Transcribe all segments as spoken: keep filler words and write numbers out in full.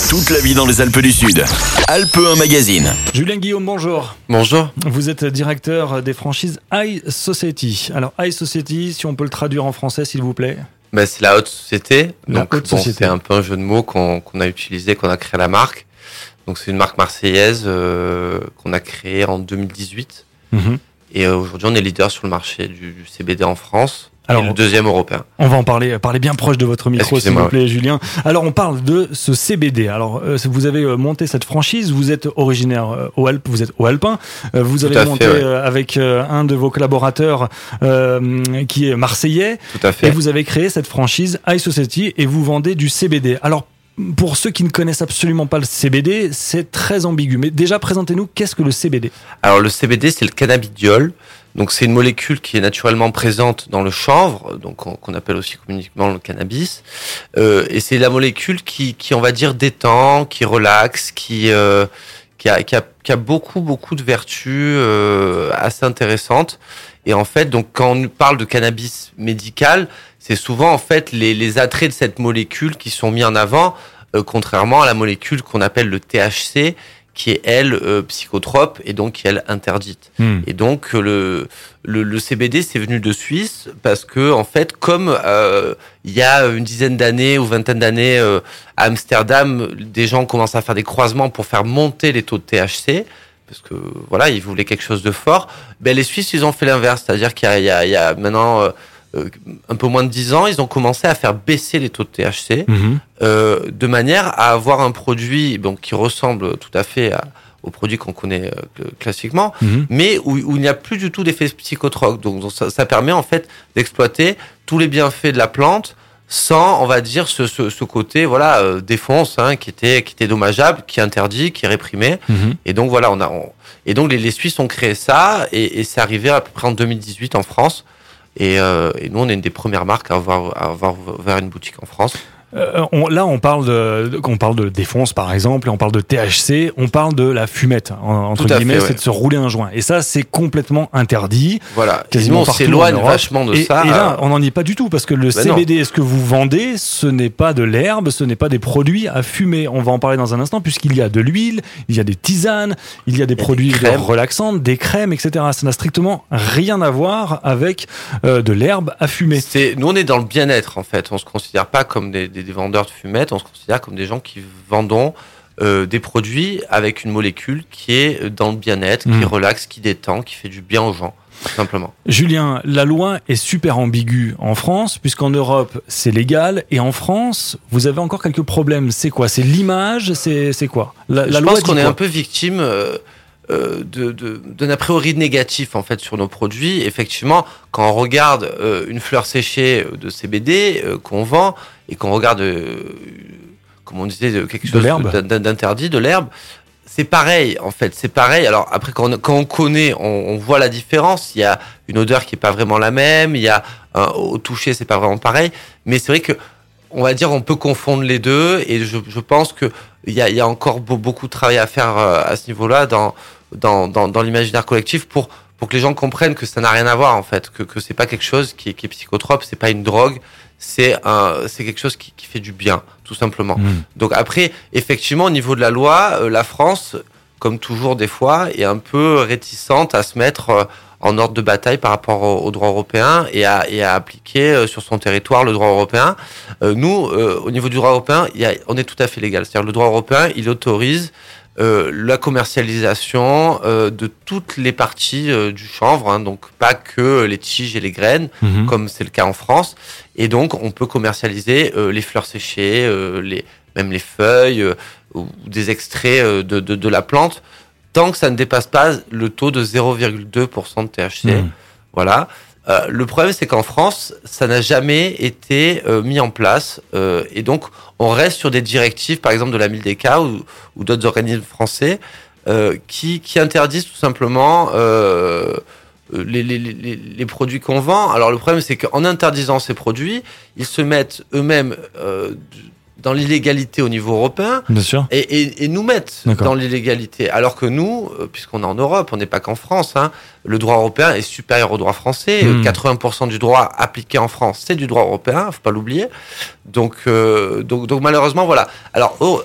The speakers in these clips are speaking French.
Toute la vie dans les Alpes du Sud. Alpes un magazine. Julien Guillaume, bonjour. Bonjour. Vous êtes directeur des franchises High Society. Alors, High Society, si on peut le traduire en français, s'il vous plaît. Ben, c'est la haute société. La Donc, haute bon, société. c'est un peu un jeu de mots qu'on, qu'on a utilisé, qu'on a créé la marque. Donc, c'est une marque marseillaise euh, qu'on a créée en deux mille dix-huit. Mm-hmm. Et euh, aujourd'hui, on est leader sur le marché du, du C B D en France. Alors, et le deuxième européen. On va en parler, parler bien proche de votre micro, s'il Excusez-moi. vous plaît, Julien. Alors, on parle de ce C B D. Alors, euh, vous avez euh, monté cette franchise, vous êtes originaire euh, aux Alpes, vous êtes au Alpin. Euh, vous Tout avez à monté fait, ouais. euh, avec euh, un de vos collaborateurs euh, qui est marseillais. Tout à fait. Et vous avez créé cette franchise High Society et vous vendez du C B D. Alors, pour ceux qui ne connaissent absolument pas le C B D, c'est très ambigu. Mais déjà, présentez-nous, qu'est-ce que le C B D ? Alors, le C B D, c'est le cannabidiol. Donc, c'est une molécule qui est naturellement présente dans le chanvre, donc qu'on, qu'on appelle aussi communiquement le cannabis. Euh, et c'est la molécule qui, qui, on va dire, détend, qui relaxe, qui, euh, qui, a, qui, a, qui a beaucoup, beaucoup de vertus euh, assez intéressantes. Et en fait, donc, quand on parle de cannabis médical, c'est souvent en fait les, les attraits de cette molécule qui sont mis en avant, euh, contrairement à la molécule qu'on appelle le T H C, qui est elle euh, psychotrope et donc qui est elle interdite. Hmm. Et donc le, le le C B D c'est venu de Suisse parce que en fait comme euh, il y a une dizaine d'années ou vingtaine d'années euh, à Amsterdam, des gens commencent à faire des croisements pour faire monter les taux de T H C parce que voilà, ils voulaient quelque chose de fort. Ben les Suisses ils ont fait l'inverse, c'est-à-dire qu'il y a il y a, il y a maintenant euh, Euh, un peu moins de dix ans, ils ont commencé à faire baisser les taux de T H C Mm-hmm. euh, de manière à avoir un produit bon, qui ressemble tout à fait à, au produit qu'on connaît euh, classiquement, Mm-hmm. mais où, où il n'y a plus du tout d'effet psychotrope. Donc, donc ça, ça permet en fait d'exploiter tous les bienfaits de la plante sans, on va dire, ce, ce, ce côté voilà euh, défonce hein, qui était qui était dommageable, qui est interdit, qui est réprimé. Mm-hmm. Et donc voilà, on a on... et donc les, les Suisses ont créé ça et, et c'est arrivé à peu près en deux mille dix-huit en France. Et, euh, et nous, on est une des premières marques à avoir, à avoir ouvert une boutique en France. Euh, on, là, on parle de, on parle de défonce par exemple, et on parle de T H C, on parle de la fumette en, entre Tout à guillemets, fait, ouais. c'est de se rouler un joint. Et ça, c'est complètement interdit. Voilà. Et Quasiment nous, on partout s'éloigne en Europe. vachement de et, ça. Et là, on n'en est pas du tout parce que le Ben C B D, ce que vous vendez, ce n'est pas de l'herbe, ce n'est pas des produits à fumer. On va en parler dans un instant puisqu'il y a de l'huile, il y a des tisanes, il y a des Il y a produits des crèmes. relaxantes, des crèmes, et cetera. Ça n'a strictement rien à voir avec euh, de l'herbe à fumer. C'est, nous, on est dans le bien-être, en fait. On se considère pas comme des, des, des vendeurs de fumettes, on se considère comme des gens qui vendons euh, des produits avec une molécule qui est dans le bien-être, Mmh. qui relaxe, qui détend, qui fait du bien aux gens, tout simplement. Julien, la loi est super ambiguë en France, puisqu'en Europe, c'est légal, et en France, vous avez encore quelques problèmes. C'est quoi ? C'est l'image ? C'est, c'est quoi ? La, la Je loi pense dit qu'on est quoi un peu victime euh, euh, de, de, d'un a priori négatif en fait sur nos produits. Effectivement, quand on regarde euh, une fleur séchée de C B D euh, qu'on vend et qu'on regarde, euh, comme on disait, de quelque De chose l'herbe. d'in- d'interdit, de l'herbe, c'est pareil en fait. C'est pareil. Alors après, quand on, quand on connaît, on, on voit la différence. Il y a une odeur qui est pas vraiment la même. Il y a un, au toucher, c'est pas vraiment pareil. Mais c'est vrai que on va dire on peut confondre les deux et je, je pense que il y a, il y a encore beau, beaucoup de travail à faire euh, à ce niveau-là dans dans dans, dans l'imaginaire collectif pour pour que les gens comprennent que ça n'a rien à voir en fait, que que c'est pas quelque chose qui est, qui est psychotrope, c'est pas une drogue, c'est un c'est quelque chose qui, qui fait du bien tout simplement. Mmh. Donc après effectivement au niveau de la loi, euh, la France comme toujours des fois est un peu réticente à se mettre euh, en ordre de bataille par rapport au, au droit européen et à, et à appliquer euh, sur son territoire le droit européen. Euh, nous, euh, au niveau du droit européen, il y a, on est tout à fait légal. C'est-à-dire le droit européen, il autorise euh, la commercialisation euh, de toutes les parties euh, du chanvre, hein, donc pas que les tiges et les graines, Mhm. comme c'est le cas en France. Et donc, on peut commercialiser euh, les fleurs séchées, euh, les, même les feuilles euh, ou des extraits euh, de, de, de la plante, tant que ça ne dépasse pas le taux de zéro virgule deux pour cent de T H C. Mmh. Voilà. Euh, le problème, c'est qu'en France, ça n'a jamais été euh, mis en place. Euh, et donc, on reste sur des directives, par exemple de la Mildeka ou, ou d'autres organismes français, euh, qui, qui interdisent tout simplement euh, les, les, les, les produits qu'on vend. Alors, le problème, c'est qu'en interdisant ces produits, ils se mettent eux-mêmes euh, dans l'illégalité au niveau européen. Bien sûr. Et, et, et nous mettent D'accord. dans l'illégalité. Alors que nous, euh, puisqu'on est en Europe, on n'est pas qu'en France, hein, le droit européen est supérieur au droit français. Mmh. quatre-vingts pour cent du droit appliqué en France, c'est du droit européen, faut pas l'oublier. Donc, euh, donc, donc malheureusement, voilà. Alors, oh,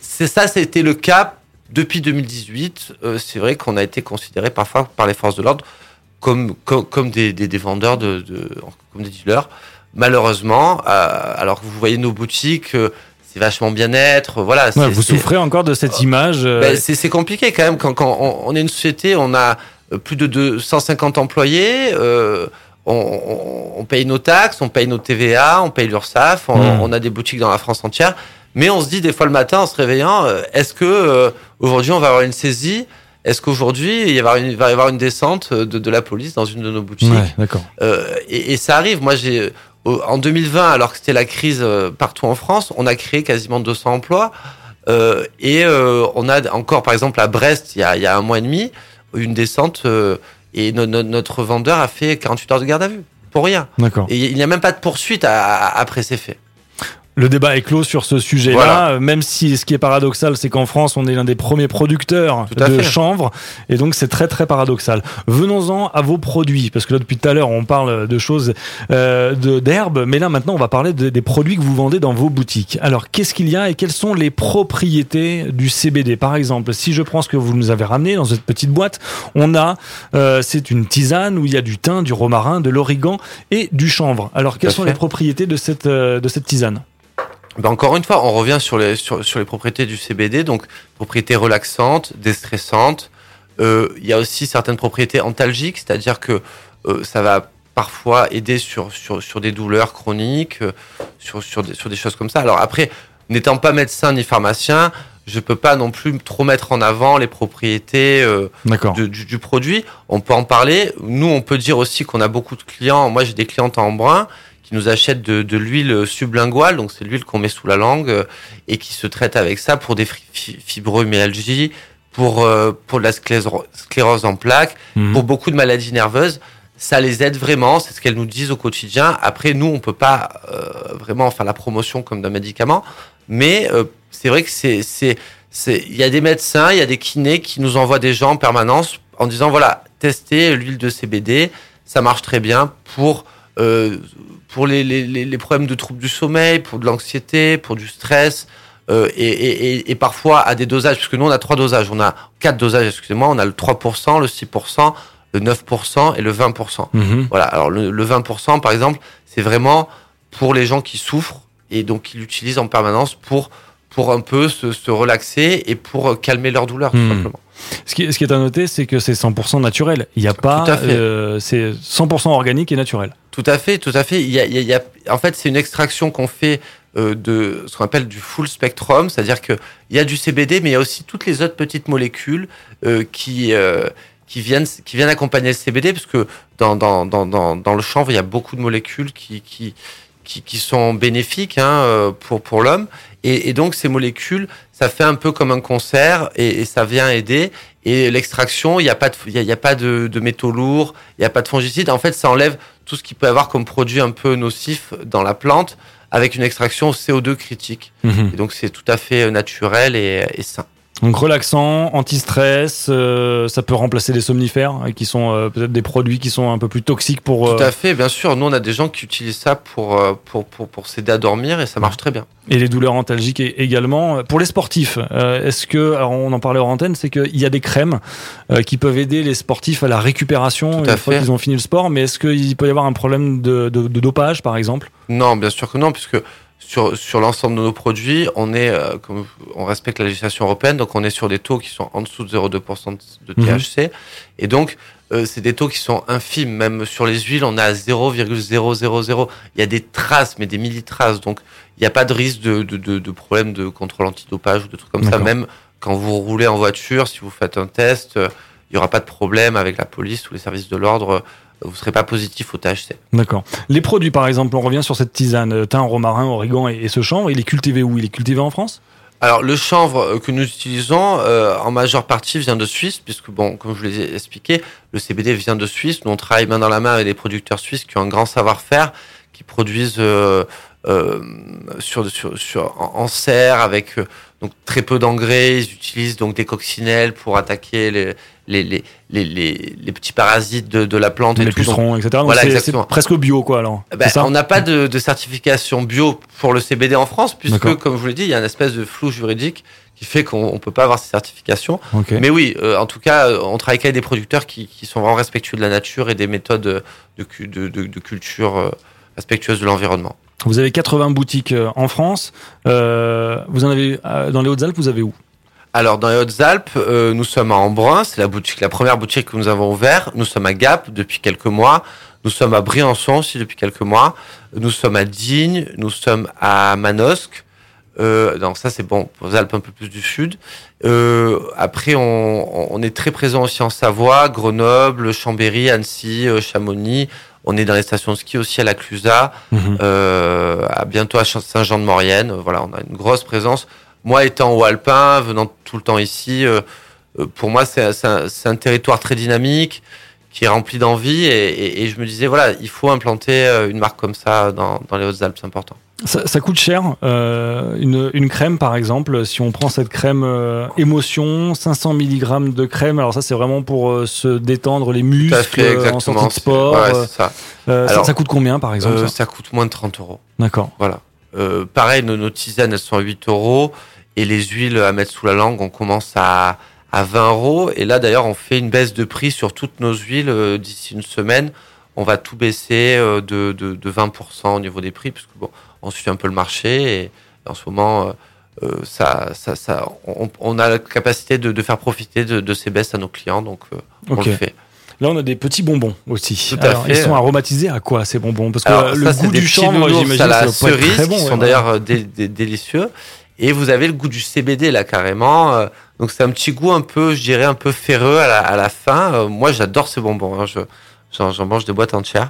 c'est ça, c'était le cas depuis deux mille dix-huit. Euh, c'est vrai qu'on a été considéré parfois par les forces de l'ordre comme comme, comme des, des, des vendeurs de, de comme des dealers. Malheureusement, euh, alors que vous voyez nos boutiques, euh, c'est vachement bien-être. Voilà. C'est, ouais, vous c'est, souffrez encore de cette image. Euh... Ben, c'est, c'est compliqué quand même quand, quand on, on est une société, on a plus de deux cent cinquante employés. Euh, On, on, on paye nos taxes, on paye nos T V A, on paye l'URSSAF, on, mmh. on a des boutiques dans la France entière. Mais on se dit des fois le matin en se réveillant, euh, est-ce que euh, aujourd'hui on va avoir une saisie ? Est-ce qu'aujourd'hui il, il va y avoir une descente de, de la police dans une de nos boutiques ? Ouais, d'accord. Euh, et, et ça arrive. Moi, j'ai en deux mille vingt, alors que c'était la crise partout en France, on a créé quasiment deux cents emplois. Euh, et euh, on a encore, par exemple, à Brest, il y a, il y a un mois et demi, une descente. Euh, Et no, no, notre vendeur a fait quarante-huit heures de garde à vue. Pour rien. D'accord. Et il n'y a même pas de poursuite à, à, après ces faits. Le débat est clos sur ce sujet-là, voilà. Même si ce qui est paradoxal, c'est qu'en France, on est l'un des premiers producteurs de fait. chanvre, et donc c'est très très paradoxal. Venons-en à vos produits, parce que là depuis tout à l'heure, on parle de choses euh, de, d'herbes, mais là maintenant, on va parler de, des produits que vous vendez dans vos boutiques. Alors, qu'est-ce qu'il y a et quelles sont les propriétés du C B D ? Par exemple, si je prends ce que vous nous avez ramené dans cette petite boîte, on a, euh, c'est une tisane où il y a du thym, du romarin, de l'origan et du chanvre. Alors, quelles sont les propriétés de cette euh, de cette tisane ? Ben encore une fois, on revient sur les, sur, sur les propriétés du C B D, donc propriétés relaxantes, déstressantes. Euh, il y a aussi certaines propriétés antalgiques, c'est-à-dire que euh, ça va parfois aider sur, sur, sur des douleurs chroniques, euh, sur, sur, des, sur des choses comme ça. Alors après, n'étant pas médecin ni pharmacien, je peux pas non plus trop mettre en avant les propriétés euh, de, du, du produit. On peut en parler. Nous, on peut dire aussi qu'on a beaucoup de clients. Moi, j'ai des clientes en Embrun qui nous achètent de, de l'huile sublinguale, donc c'est l'huile qu'on met sous la langue euh, et qui se traite avec ça pour des fi- fibromyalgies, pour euh, pour de la sclérose, sclérose en plaques, mmh. pour beaucoup de maladies nerveuses. Ça les aide vraiment, c'est ce qu'elles nous disent au quotidien. Après, nous, on peut pas euh, vraiment faire la promotion comme d'un médicament, mais euh, c'est vrai que c'est c'est c'est il y a des médecins, il y a des kinés qui nous envoient des gens en permanence en disant voilà, testez l'huile de C B D, ça marche très bien pour euh, pour les, les, les problèmes de troubles du sommeil, pour de l'anxiété, pour du stress, euh, et, et, et parfois à des dosages, puisque nous on a trois dosages, on a quatre dosages, excusez-moi, on a le trois pour cent, le six pour cent, le neuf pour cent et le vingt pour cent. Mmh. Voilà, alors le, le vingt pour cent par exemple, c'est vraiment pour les gens qui souffrent et donc qui l'utilisent en permanence pour, pour un peu se, se relaxer et pour calmer leur douleur, tout mmh. simplement. Ce qui, ce qui est à noter, c'est que c'est cent pour cent naturel. Il n'y a pas, euh, c'est cent pour cent organique et naturel. Tout à fait, tout à fait. Il y a, il y a, en fait, c'est une extraction qu'on fait euh, de ce qu'on appelle du full spectrum, c'est-à-dire que il y a du C B D, mais il y a aussi toutes les autres petites molécules euh, qui euh, qui viennent qui viennent accompagner le C B D, parce que dans dans dans dans, dans le chanvre, il y a beaucoup de molécules qui qui qui, qui sont bénéfiques hein, pour pour l'homme. Et, et donc ces molécules, ça fait un peu comme un concert et, et ça vient aider. Et l'extraction, il n'y a pas de, il y a, il y a pas de, de métaux lourds, il n'y a pas de fongicides. En fait, ça enlève tout ce qu'il peut y avoir comme produit un peu nocif dans la plante avec une extraction C O deux critique. Mmh. Et donc c'est tout à fait naturel et, et sain. Donc relaxant, anti-stress, euh, ça peut remplacer les somnifères, qui sont euh, peut-être des produits qui sont un peu plus toxiques pour... Euh... Tout à fait, bien sûr. Nous, on a des gens qui utilisent ça pour, pour, pour, pour s'aider à dormir et ça marche très bien. Et les douleurs antalgiques également. Pour les sportifs, euh, est-ce que, alors on en parlait hors antenne, c'est qu'il y a des crèmes euh, qui peuvent aider les sportifs à la récupération une fois qu'ils ont fini le sport, mais est-ce qu'il peut y avoir un problème de, de, de dopage, par exemple ? Non, bien sûr que non, puisque... Sur, sur l'ensemble de nos produits, on est, euh, comme on respecte la législation européenne, donc on est sur des taux qui sont en dessous de zéro virgule deux pour cent de T H C. Mmh. Et donc, euh, c'est des taux qui sont infimes. Même sur les huiles, on est à zéro virgule zéro zéro zéro. Il y a des traces, mais des millitraces. Donc, il n'y a pas de risque de, de, de, de problème de contrôle antidopage ou de trucs comme D'accord. ça. Même quand vous roulez en voiture, si vous faites un test, euh, il n'y aura pas de problème avec la police ou les services de l'ordre. Vous ne serez pas positif au T H C. D'accord. Les produits, par exemple, on revient sur cette tisane, thym, romarin, origan et, et ce chanvre, il est cultivé où ? Il est cultivé en France ? Alors, le chanvre que nous utilisons, euh, en majeure partie, vient de Suisse, puisque, bon, comme je vous l'ai expliqué, le C B D vient de Suisse. Nous, on travaille main dans la main avec des producteurs suisses qui ont un grand savoir-faire, qui produisent euh, euh, sur, sur, sur, en, en serre, avec euh, donc, très peu d'engrais. Ils utilisent donc des coccinelles pour attaquer les, les, les, les, les, les petits parasites de, de la plante. Les et pucerons, tout. et cetera. Donc voilà, c'est, exactement. c'est presque bio, quoi, alors. Ben, on n'a pas de, de certification bio pour le C B D en France, puisque, D'accord. comme je vous l'ai dit, il y a une espèce de flou juridique qui fait qu'on ne peut pas avoir ces certifications. Okay. Mais oui, euh, en tout cas, on travaille avec des producteurs qui, qui sont vraiment respectueux de la nature et des méthodes de, de, de, de culture euh, respectueuses de l'environnement. Vous avez quatre-vingts boutiques en France. Euh, vous en avez dans les Hautes-Alpes, vous avez où ? Alors, dans les Hautes-Alpes, euh, nous sommes à Embrun, c'est la boutique, la première boutique que nous avons ouverte. Nous sommes à Gap depuis quelques mois. Nous sommes à Briançon aussi depuis quelques mois. Nous sommes à Digne. Nous sommes à Manosque. Euh, donc ça, c'est bon, pour les Alpes un peu plus du sud. Euh, après, on, on est très présent aussi en Savoie, Grenoble, Chambéry, Annecy, euh, Chamonix. On est dans les stations de ski aussi à la Clusaz, mmh. euh, à bientôt à Saint-Jean-de-Maurienne. Voilà, on a une grosse présence. Moi, étant haut alpin, venant tout le temps ici, euh, pour moi, c'est, c'est, un, c'est un territoire très dynamique, qui est rempli d'envie. Et, et, et je me disais, voilà, il faut implanter une marque comme ça dans, dans les Hautes-Alpes, c'est important. Ça, ça coûte cher, euh, une, une crème par exemple, si on prend cette crème euh, émotion, cinq cents milligrammes de crème, alors ça c'est vraiment pour euh, se détendre les muscles fait, euh, en sortie de sport. Ouais, c'est ça. Euh, alors, ça, ça coûte combien par exemple euh, ça, ça coûte moins de trente euros. D'accord. Voilà. Euh, pareil, nos, nos tisanes elles sont à huit euros et les huiles à mettre sous la langue, on commence à, à vingt euros. Et là d'ailleurs, on fait une baisse de prix sur toutes nos huiles euh, d'ici une semaine. On va tout baisser euh, de, de, de vingt pour cent au niveau des prix, puisque bon, on suit un peu le marché et en ce moment, euh, ça, ça, ça, on, on a la capacité de, de faire profiter de, de ces baisses à nos clients, donc euh, on okay. le fait. Là, on a des petits bonbons aussi. Tout à Alors, fait. Ils sont aromatisés à quoi ces bonbons ? Parce que Alors, le ça, goût du chanvre, j'imagine, à la ça doit cerise, très bon, qui ouais, sont ouais. d'ailleurs dé, dé, délicieux. Et vous avez le goût du C B D là carrément. Donc c'est un petit goût un peu, je dirais, un peu ferreux à la, à la fin. Moi, j'adore ces bonbons. Hein. Je, j'en, j'en mange des boîtes entières.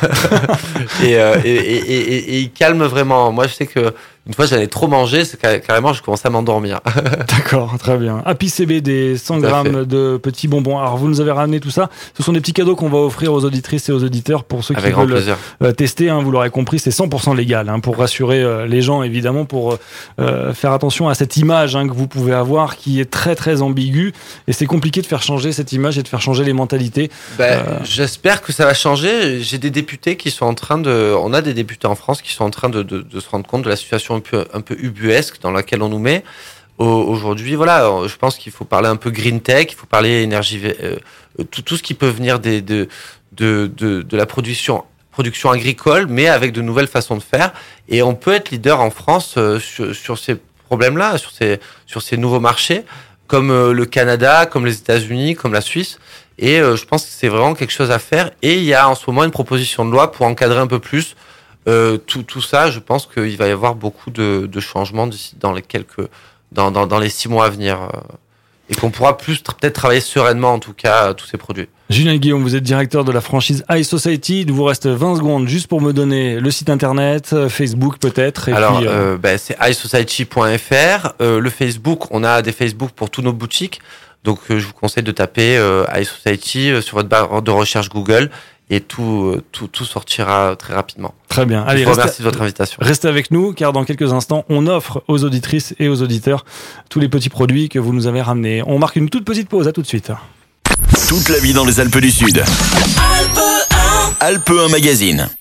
et, euh, et, et, et, et il calme vraiment. Moi, je sais que une fois, j'en ai trop mangé, c'est carrément, je commençais à m'endormir. D'accord, très bien. Happy C B D, cent grammes de petits bonbons. Alors, vous nous avez ramené tout ça. Ce sont des petits cadeaux qu'on va offrir aux auditrices et aux auditeurs pour ceux Avec qui veulent euh, tester. Hein, vous l'aurez compris, c'est cent pour cent légal hein, pour rassurer euh, les gens, évidemment, pour euh, faire attention à cette image hein, que vous pouvez avoir qui est très, très ambiguë. Et c'est compliqué de faire changer cette image et de faire changer les mentalités. Ben, euh... J'espère que ça va changer. J'ai des députés qui sont en train de... On a des députés en France qui sont en train de, de, de se rendre compte de la situation un peu, un peu ubuesque dans laquelle on nous met. Aujourd'hui, voilà, je pense qu'il faut parler un peu green tech, il faut parler énergie, euh, tout, tout ce qui peut venir des, de, de, de, de la production, production agricole, mais avec de nouvelles façons de faire. Et on peut être leader en France euh, sur, sur ces problèmes-là, sur ces, sur ces nouveaux marchés, comme euh, le Canada, comme les États-Unis, comme la Suisse. Et euh, je pense que c'est vraiment quelque chose à faire. Et il y a en ce moment une proposition de loi pour encadrer un peu plus euh, tout, tout ça. Je pense qu'il va y avoir beaucoup de, de changements d'ici dans les quelques... Dans, dans, dans les six mois à venir euh, et qu'on pourra plus peut-être travailler sereinement en tout cas euh, tous ces produits. Julien Guillaume, vous êtes directeur de la franchise iSociety. Il vous reste vingt secondes juste pour me donner le site internet, Facebook peut-être. Et Alors puis, euh... Euh, ben, c'est i society point f r. Euh, le Facebook, on a des Facebook pour tous nos boutiques. Donc euh, je vous conseille de taper euh, iSociety euh, sur votre barre de recherche Google. Et tout, tout, tout sortira très rapidement. Très bien. Allez, je vous remercie de votre invitation. Restez avec nous, car dans quelques instants, on offre aux auditrices et aux auditeurs tous les petits produits que vous nous avez ramenés. On marque une toute petite pause. À tout de suite. Toute la vie dans les Alpes du Sud. Alpes un. Alpes un Magazine.